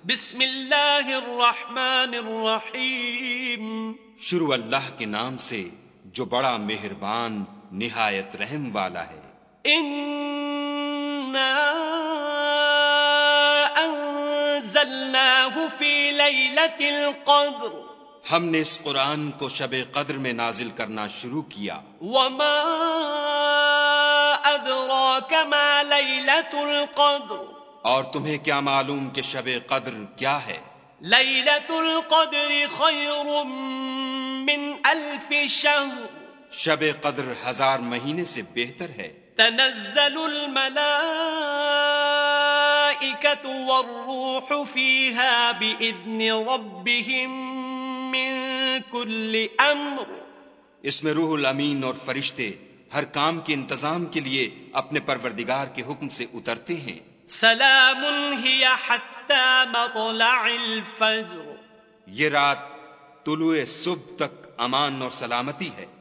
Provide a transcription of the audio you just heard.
بسم اللہ الرحمن الرحیم. شروع اللہ کے نام سے جو بڑا مہربان نہایت رحم والا ہے. انا انزلناہ فی لیلۃ القدر. ہم نے اس قرآن کو شب قدر میں نازل کرنا شروع کیا. وما ادراک ما لیلۃ القدر. اور تمہیں کیا معلوم کہ شب قدر کیا ہے؟ لیلۃ القدر خیر من الف شہر. شب قدر 1000 مہینے سے بہتر ہے. تنزل الملائکۃ والروح فیہا بإذن ربہم من کل امر. اس میں روح الامین اور فرشتے ہر کام کے انتظام کے لیے اپنے پروردگار کے حکم سے اترتے ہیں. سلام ہی حتی مطلع الفجر. یہ رات طلوع صبح تک امان اور سلامتی ہے.